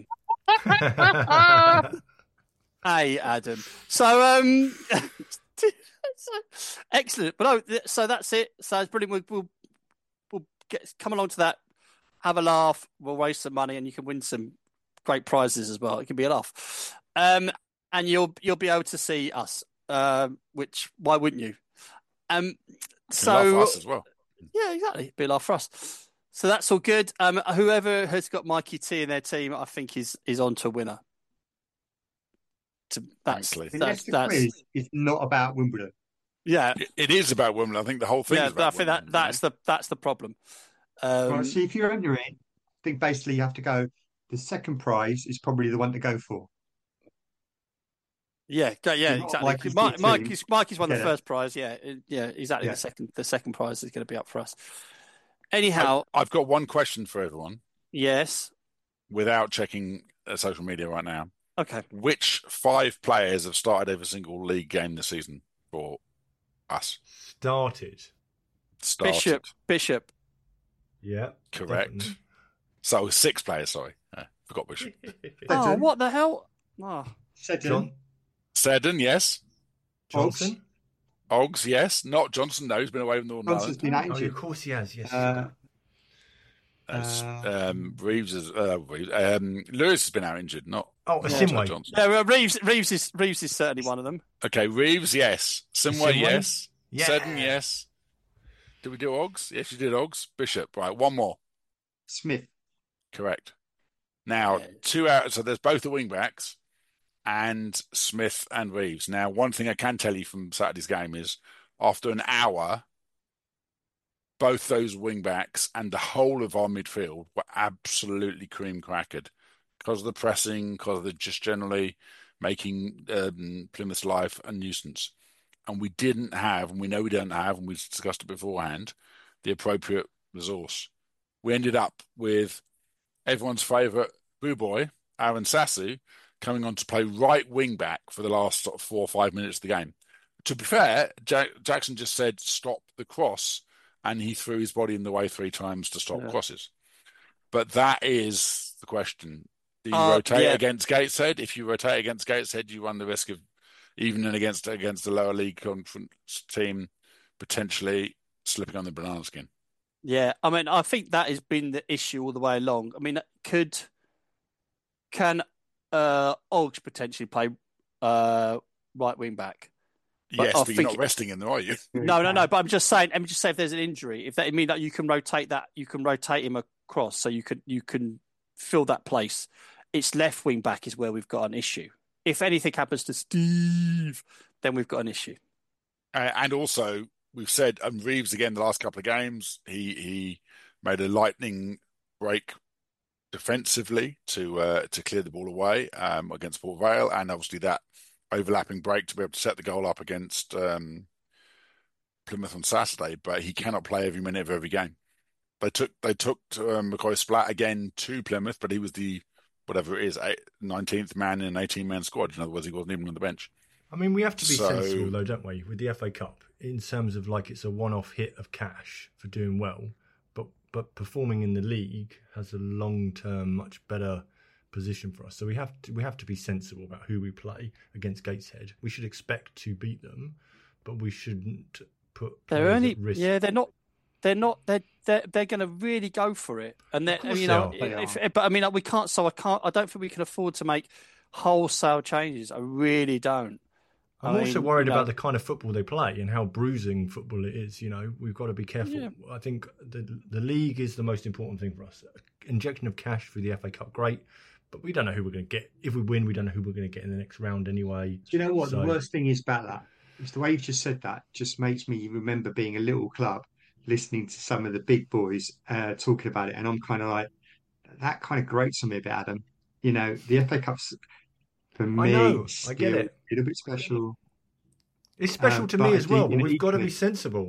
Hey, Adam. So, um, excellent. But no, th- so that's it. So it's brilliant. We'll, we'll, we'll get come along to that, have a laugh. We'll raise some money, and you can win some great prizes as well. It can be a laugh, um, and you'll you'll be able to see us. Um, which why wouldn't you? Um, Can laugh so us as well. yeah, exactly. Be a laugh for us. So that's all good. Um, whoever has got Mikey T in their team, I think is is on to a winner. To, that's Thanks, Lee. The that's, next that's quiz is not about Wimbledon. yeah, It, it is about Wimbledon. I think the whole thing yeah. is about I think that Wimbledon, that's the that's the problem. Um, Right, so if you're entering, I think basically you have to go. The second prize is probably the one to go for. yeah, go- yeah, You're not exactly. Mikey's Mike, team. Mikey's Mikey's won the Yeah. first prize. Yeah, it- yeah, exactly. Yeah. The second the second prize is going to be up for us. Anyhow, I, I've got one question for everyone yes. without checking uh, social media right now. Okay. Which five players have started every single league game this season for us? Started. Started. Bishop, Bishop. Yeah. Correct. definitely. So six players, sorry. Uh, Forgot Bishop. Oh, Seddon. what the hell? Oh. Seddon. John Seddon, yes. Johnson. Oggs, yes. Not Johnson, no. He's been away from Northern Johnson's Ireland. been Oh, injured. of course he has. Yes. Uh, That's, Uh, um, Reeves is uh, Reeves, um, Lewis has been out injured, not oh, a not Simway. Johnson. Yeah, well, Reeves, Reeves is Reeves is certainly one of them. Okay, Reeves, yes. Simway, Simway? yes. Yeah. Seddon, yes. Did we do Oggs? Yes, you did Oggs. Bishop, right. One more. Smith. Correct. Now, two out. So there's both the wing backs and Smith and Reeves. Now, one thing I can tell you from Saturday's game is after an hour, both those wing backs and the whole of our midfield were absolutely cream crackered because of the pressing, because of the just generally making um, Plymouth's life a nuisance. And we didn't have, and we know we don't have, and we discussed it beforehand, the appropriate resource. We ended up with everyone's favourite boo boy, Aaron Sassu, coming on to play right wing back for the last sort of four or five minutes of the game. To be fair, Jack- Jackson just said stop the cross, and he threw his body in the way three times to stop Yeah. crosses. But that is the question. Do you Uh, rotate yeah. against Gateshead? If you rotate against Gateshead, you run the risk of, even against against a lower league conference team, potentially slipping on the banana skin. Yeah, I mean, I think that has been the issue all the way along. I mean, could can uh, Oggs potentially play uh, right wing back? But Yes, I but you're think- not resting in there, are you? No, no, no. But I'm just saying. I'm just saying, if there's an injury, if that I mean that you can rotate that, you can rotate him across, so you could you can fill that place. It's left wing back is where we've got an issue. If anything happens to Steve, then we've got an issue. Uh, and also, we've said, um, Reeves again the last couple of games, he he made a lightning break defensively to uh, to clear the ball away um, against Port Vale, and obviously that overlapping break to be able to set the goal up against um, Plymouth on Saturday. But he cannot play every minute of every game. They took they took um, McCoy Splat again to Plymouth, but he was the whatever it is, nineteenth man in an eighteen-man squad. In other words, he wasn't even on the bench. I mean, we have to be So- sensible, though, don't we, with the F A Cup, in terms of like it's a one-off hit of cash for doing well, but but performing in the league has a long-term, much better position for us. So we have to we have to be sensible about who we play against Gateshead. We should expect to beat them, but we shouldn't put They're players only at risk. yeah, they're not. They're not. They're they're, they're going to really go for it, and they're course you they know. are. They If, are. but I mean, we can't. So I can't. I don't think we can afford to make wholesale changes. I really don't. I'm I also mean, worried you know- about the kind of football they play and how bruising football it is. You know, we've got to be careful. Yeah. I think the the league is the most important thing for us. Injection of cash through the F A Cup, great, but we don't know who we're going to get. If we win, we don't know who we're going to get in the next round anyway. Do you know what So- the worst thing is about that? It's the way you've just said that just makes me remember being a little club, listening to some of the big boys uh, talking about it, and I'm kind of like, that kind of grates on me about them. You know, the F A Cup's for me know, I still get it. a little bit special. It's special Um, to but me I as well, think, but you know, we've got to be equally- sensible.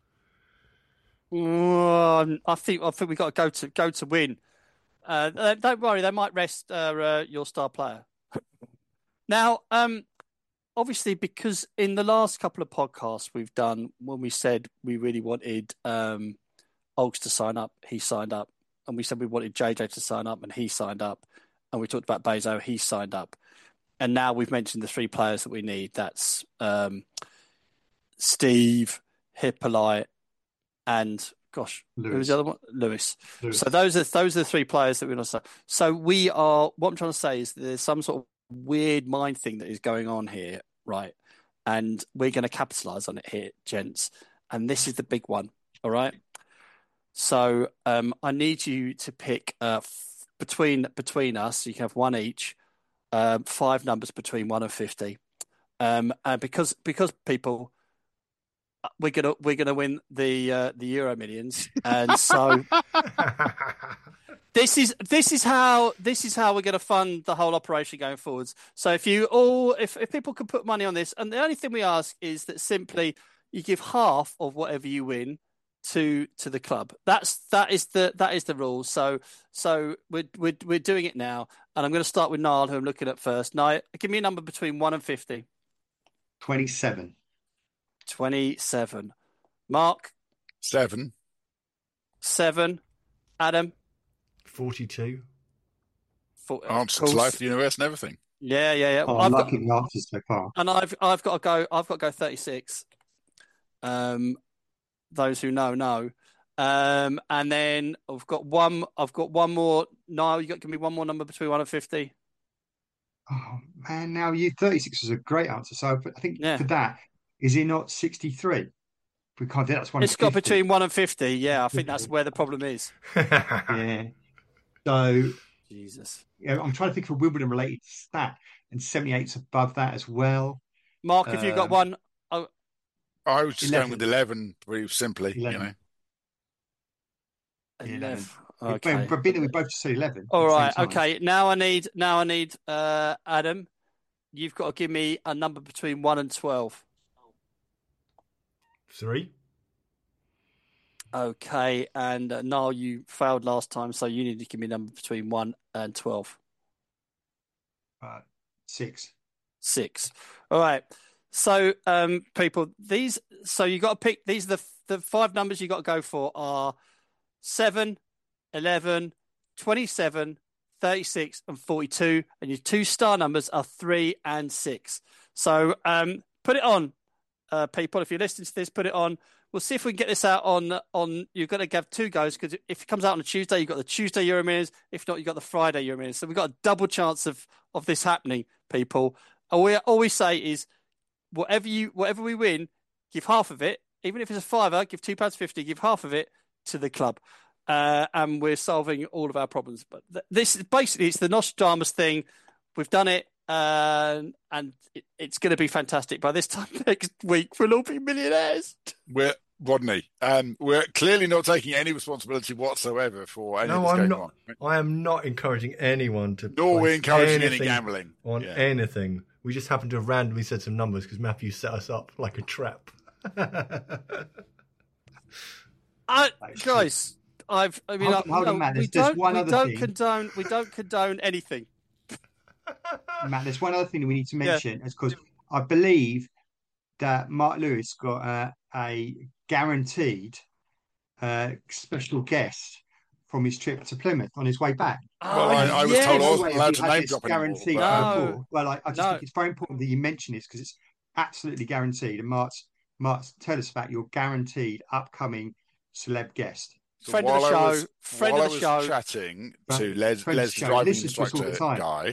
Um, I think I think we got to go to go to win. Uh, uh, don't worry, they might rest uh, uh, your star player. Now, um, obviously, because in the last couple of podcasts we've done, when we said we really wanted um, Oggs to sign up, he signed up, and we said we wanted J J to sign up, and he signed up, and we talked about Bezo, he signed up, and now we've mentioned the three players that we need. That's um, Steve, Hippolyte, and gosh, who was Lewis. the other one? Lewis. Lewis. So those are those are the three players that we're going to say. So we are. What I'm trying to say is there's some sort of weird mind thing that is going on here, right? And we're going to capitalize on it here, gents. And this is the big one. All right. So um, I need you to pick uh, f- between between us. You can have one each. Um, five numbers between one and fifty. Um, and because because people. We're gonna we're gonna win the uh, the Euro Millions, and so this is this is how this is how we're going to fund the whole operation going forwards. So if you all if, if people can put money on this, and the only thing we ask is that simply you give half of whatever you win to to the club. That's that is the that is the rule. So so we're we're we're doing it now, and I'm going to start with Niall, who I'm looking at first. Niall, give me a number between one and fifty. twenty-seven. twenty-seven. Mark, Seven. seven. Adam, forty-two. For, of Answer to course. life, the universe, and everything. Yeah, yeah, yeah. Oh, I've I'm got, liking the answers so far. and I've I've got to go. I've got to go thirty-six. Um, those who know know. Um, and then I've got one. I've got one more. No, you got to give me one more number between one and fifty. Oh man, now you thirty-six was a great answer. So I think Yeah. for that, is it not sixty-three? We can't do that's one. It's got between one and fifty. Yeah, I think that's fifty. where the problem is. Yeah. So Jesus. yeah, I'm trying to think of a Wimbledon related stat, and seventy-eight's above that as well. Mark, if you got Um, one, oh, I was just going with eleven. eleven, very simply. You eleven. know, Yeah, eleven. eleven. Okay. But being that we both just said eleven. All at the same right. time. Okay. Now I need. Now I need. Uh, Adam, you've got to give me a number between one and twelve. Three. Okay. And uh, Niall, you failed last time, so you need to give me a number between one and twelve. Uh, six. Six. All right. So, um, people, these. So you got to pick. These are the the five numbers you got to go for are seven, eleven, twenty-seven, thirty-six, and forty-two. And your two star numbers are three and six. So, um, put it on, uh, people. If you're listening to this, put it on. We'll see if we can get this out on on. You've got to have two goes because if it comes out on a Tuesday, you've got the Tuesday Euro Millions. If not, you've got the Friday Euro Millions. So we've got a double chance of of this happening, people. All we all we say is whatever you whatever we win, give half of it. Even if it's a fiver, give two pounds fifty. Give half of it to the club, uh, and we're solving all of our problems. But th- this is basically it's the Nostradamus thing. We've done it, uh, and it, it's going to be fantastic. By this time next week, we'll all be millionaires. we're Rodney. Um, we're clearly not taking any responsibility whatsoever for any No, of this I'm going not. on. I am not encouraging anyone to. Nor we're place encouraging any anything gambling on Yeah. anything. We just happen to have randomly said some numbers because Matthew set us up like a trap. I, guys, I've. I mean, Hold on, I, hold on, no, Matt, we there's- there's don't. one We other don't thing. condone. We don't condone anything. Matt, there's one other thing that we need to Yeah. mention. Is because I believe that Mark Lewis got uh, a guaranteed uh, special guest from his trip to Plymouth on his way back. Well, I, I was yes. told I By the wasn't way, allowed we to had name this drop anymore. guaranteed But, um, No. before. Well, I, I just No. think it's very important that you mention this because it's absolutely guaranteed. And Mark's, Mark's, tell us about your guaranteed upcoming celeb guest. so Friend of the while I show, was, friend while of the I was show. chatting Right. to Les, Friend of Les the the show. driving Listens to us all the instructor time. guy,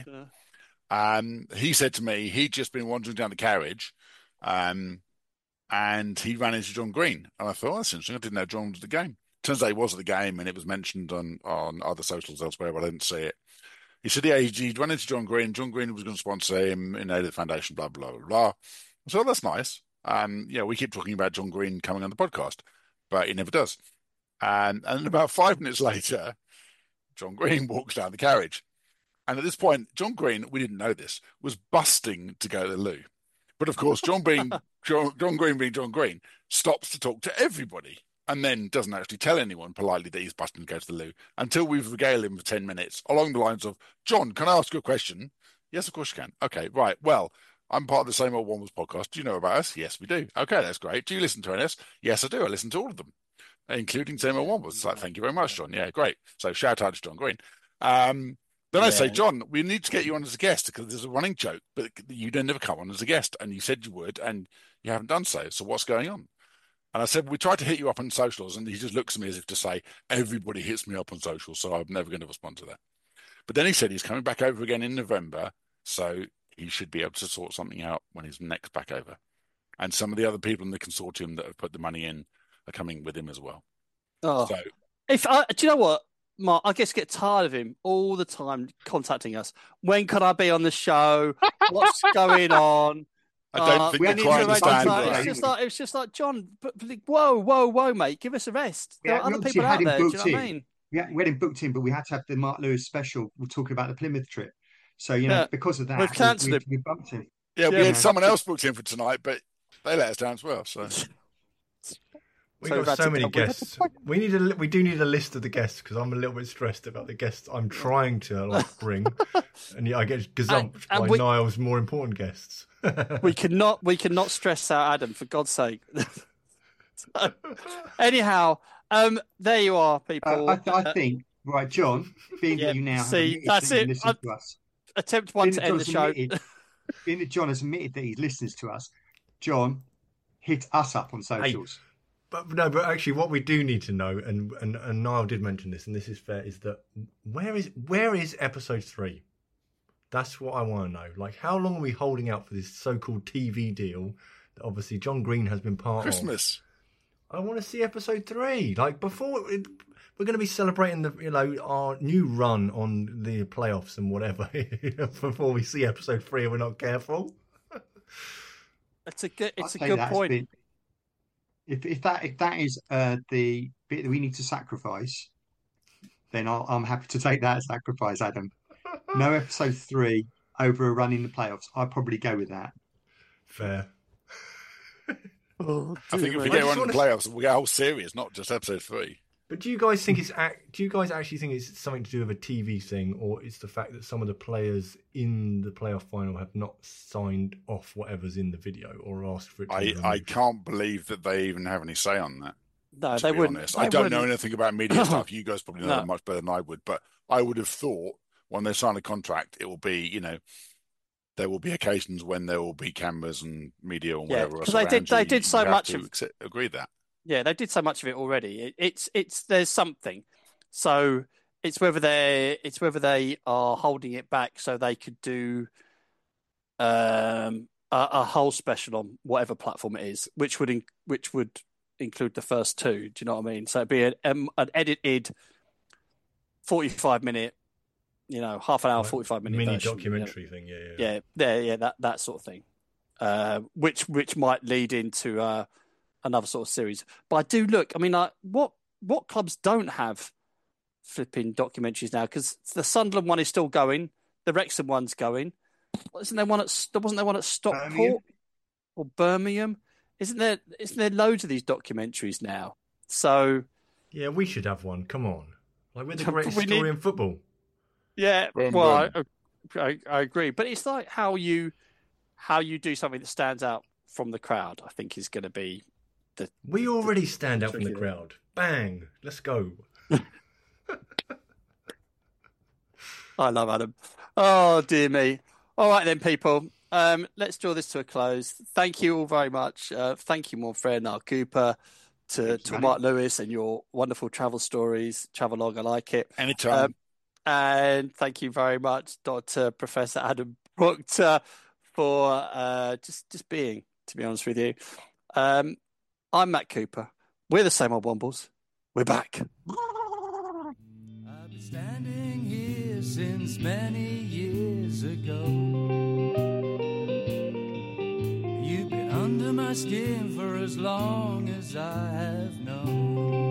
um, he said to me he'd just been wandering down the carriage, um, and he ran into John Green. And I thought, oh, that's interesting. I didn't know John was at the game. Turns out he was at the game, and it was mentioned on, on other socials elsewhere, but I didn't see it. He said, yeah, he'd, he'd run into John Green. John Green was going to sponsor him in aid of the foundation, blah, blah, blah, blah. So that's nice. Um, yeah, we keep talking about John Green coming on the podcast, but he never does. And, and about five minutes later, John Green walks down the carriage. And at this point, John Green, we didn't know this, was busting to go to the loo. But of course, John being John, John Green being John Green, stops to talk to everybody and then doesn't actually tell anyone politely that he's busting to go to the loo until we've regaled him for ten minutes along the lines of, John, can I ask you a question? Yes, of course you can. Okay, right. Well, I'm part of the Same Old Wanderers podcast. Do you know about us? Yes, we do. Okay, that's great. Do you listen to N S? Yes, I do. I listen to all of them, including Same Old Wanderers. It's like, thank you very much, John. Yeah, great. So shout out to John Green. Um, Then I say, Yeah. John, we need to get you on as a guest because there's a running joke, but you don't never come on as a guest, and you said you would, and you haven't done so. So what's going on? And I said, we tried to hit you up on socials, and he just looks at me as if to say, everybody hits me up on socials, so I'm never going to respond to that. But then he said he's coming back over again in November, so he should be able to sort something out when he's next back over. And some of the other people in the consortium that have put the money in are coming with him as well. Oh. So If I, do you know what, Mark? I just get tired of him all the time contacting us. When can I be on the show? What's going on? I don't Uh, think we they need quite to arrange understand a time. that. It's just like it's just like John. But, but, whoa, whoa, whoa, mate! Give us a rest. There Yeah, are we other obviously people had out him there. Do you know booked what I in. mean? We had, we had him booked in, but we had to have the Mark Lewis special. We're talking about the Plymouth trip. So, you know, Yeah. because of that, We've cancelled we, him. we, we bumped him. Yeah, we Yeah. had someone else booked in for tonight, but they let us down as well. So We've So we've got had so to many come- we've had to guests. We need a li- we do need a list of the guests because I'm a little bit stressed about the guests I'm trying to like bring, and yeah, I get gazumped And- and by we- Niall's more important guests. We cannot we cannot stress out Adam, for God's sake. So, anyhow, um, there you are, Uh, people. I, th- I Uh, think Right, John, being Yeah, that you now see, have admitted that's that you it. listen I- to us, Attempt one being to that end the John's show. admitted, being that John has admitted that he listens to us, John, hit us up on socials. But no, but actually, what we do need to know, and, and and Niall did mention this, and this is fair, is that where is where is episode three? That's what I want to know. Like, how long are we holding out for this so-called T V deal that obviously John Green has been part Christmas. of? I want to see episode three. Like, before it, we're going to be celebrating the you know our new run on the playoffs and whatever before we see episode three, and we're not careful. It's a good. It's I'd a say good that's point. been- if if that if that is uh, the bit that we need to sacrifice, then I'll, I'm happy to take that sacrifice, Adam. No episode three over a run in the playoffs. I'd probably go with that. Fair. Oh, I think if we I get just one in wanna- the playoffs, we'll get a whole series, not just episode three. But do you guys think it's act? Do you guys actually think it's something to do with a T V thing, or it's the fact that some of the players in the playoff final have not signed off whatever's in the video or asked for it? To I, be I removed? can't believe that they even have any say on that. No, To they be wouldn't. honest, they I don't know wouldn't. anything about media stuff. You guys probably know No. that much better than I would. But I would have thought when they sign a contract, it will be, you know, there will be occasions when there will be cameras and media and Yeah, whatever else. 'cause they did- around they you. did You so have much to of- accept- agree that. Yeah, they did so much of it already. It, it's it's there's something. So it's whether they it's whether they are holding it back so they could do um a, a whole special on whatever platform it is, which would in, which would include the first two. Do you know what I mean? So it'd be an, um, an edited forty-five minute, you know, half an hour, Like forty-five minute mini version, documentary thing. Yeah, yeah. Yeah, yeah, yeah, that that sort of thing. Uh, which which might lead into uh, another sort of series. But I do look. I mean, like, what what clubs don't have flipping documentaries now? Because the Sunderland one is still going. The Wrexham one's going. Isn't there one at? Wasn't there one at Stockport Birmingham? or Birmingham? Isn't there? Isn't there loads of these documentaries now? So Yeah, we should have one. Come on, like we're the We greatest need- story in football. yeah, Boom, well, I, boom. I, I agree. But it's like how you how you do something that stands out from the crowd. I think is going to be We already stand out from the tricky. crowd. Bang, let's go. I love Adam. Oh, dear me. All right, then, people. Um, let's draw this to a close. Thank you all very much. Uh, thank you, my friend Niall Cooper, to, Thanks, to Manny. Mark Lewis and your wonderful travel stories, travelogue. I like it. Anytime. Um, and thank you very much, Doctor Professor Adam Proctor, for uh, just, just being, to be honest with you. Um, I'm Matt Cooper. We're the same old Wombles. We're back. I've been standing here since many years ago. You've been under my skin for as long as I have known.